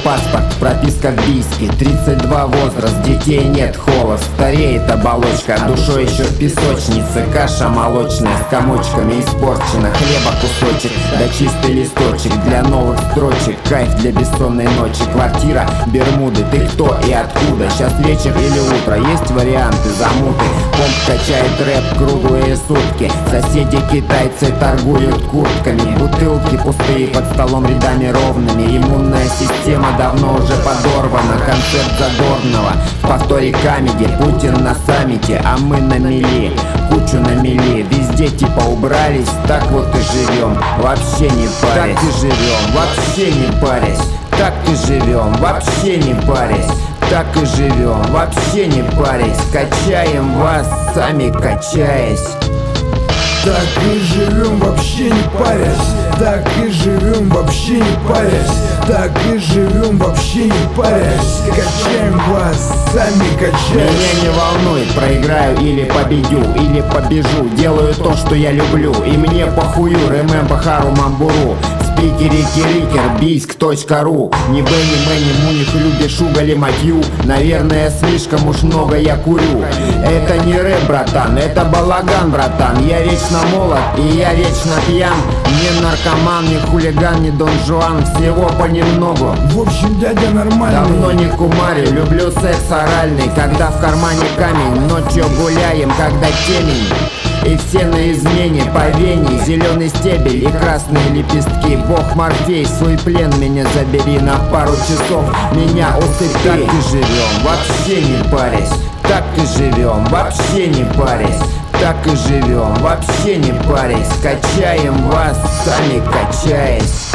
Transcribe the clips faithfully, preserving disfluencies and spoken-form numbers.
паспорт, прописка в Бийске, тридцать два возраст, детей нет, холод, стареет оболочка, душой еще в песочнице, каша молочная с комочками испорчена, хлеба кусочек, да чистый листочек для новых строчек, кайф для бессонной ночи, квартира, Бермуды, ты кто и откуда, сейчас вечер или утро, есть варианты, замуты, комп качает рэп круглые сутки, соседи китайцы торгуют куртками, бутылки пустые под столом рядами ровными, иммунная система давно уже подорвана, концерт Задорнова в повторе камеди, Путин на саммите, а мы на мели, кучу на мели, везде типа убрались, так вот и живем, вообще не парясь, так и живем, вообще не парясь, так и живем, вообще не парясь, так и живем, вообще не парясь, качаем вас, сами качаясь. Так и живем, вообще не парясь. Так и живем, вообще не парясь. Так и живем, вообще не парясь. Качаем вас, сами качаясь. Меня не волнует, проиграю или победю, или побежу. Делаю то, что я люблю, и мне похую. РММ Бахару Мамбуру. Спикери Кирикер, бийск точка ру. Не Бенни, Мэнни, Муних, Люби, Шугали, Матью. Наверное, слишком уж много я курю. Это не рэп, братан, это балаган, братан. Я вечно молод и я вечно пьян. Не наркоман, не хулиган, не Дон Жуан. Всего понемногу. В общем, дядя нормальный. Давно не кумарю, люблю секс оральный. Когда в кармане камень, ночью гуляем, когда темень. И все на измене, по вене, зеленый стебель и красные лепестки. Бог Морфей, свой плен меня забери на пару часов, меня усыпи. Так и живем, вообще не парясь. Так и живем, вообще не парясь. Так и живем, вообще не парясь. Качаем вас, сами качаясь.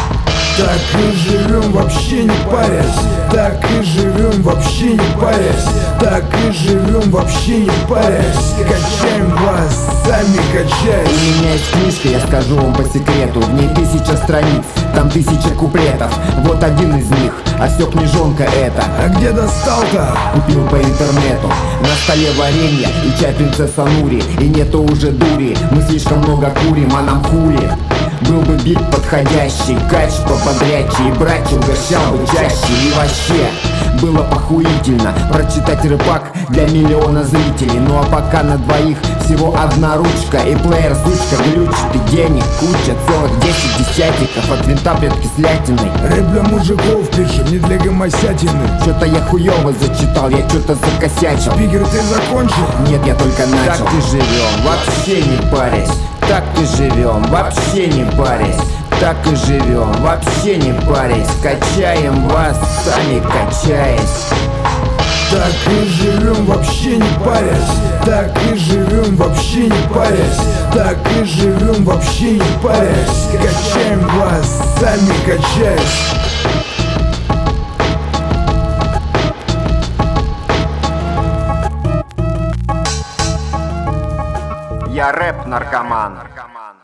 Так и живем, вообще не парясь. Так и живем, вообще не парясь. Так и живем, вообще не парясь. Качаем вас, сами качаясь. У меня есть книжка, я скажу вам по секрету. В ней тысяча страниц, там тысяча куплетов. Вот один из них, а всё книжонка эта. А где достал-то? Купил по интернету. На столе варенье и чай принцесса Нури. И нету уже дури, мы слишком много курим, а нам хули. Был бы бит подходящий, кач поподрячий, и брать угощал бы чаще. И вообще было похуительно прочитать рэпак для миллиона зрителей. Ну а пока на двоих всего одна ручка и плеер сучка глючит, и денег куча, целых десять десятиков от винта пьет кислятиной. Рэп для мужиков пишем, не для гомосятины. Чё-то я хуёво зачитал, я чё-то закосячил. Спикер, ты закончил? Нет, я только начал. Так и живем, вообще не парясь. Так и живем, вообще не парясь. Так и живем, вообще не парясь. Качаем вас, сами качаясь. Так и живем, вообще не парясь. Так и живем, вообще не парясь. Так и живем, вообще не парясь. Качаем вас, сами качаясь. Я рэп-наркоман.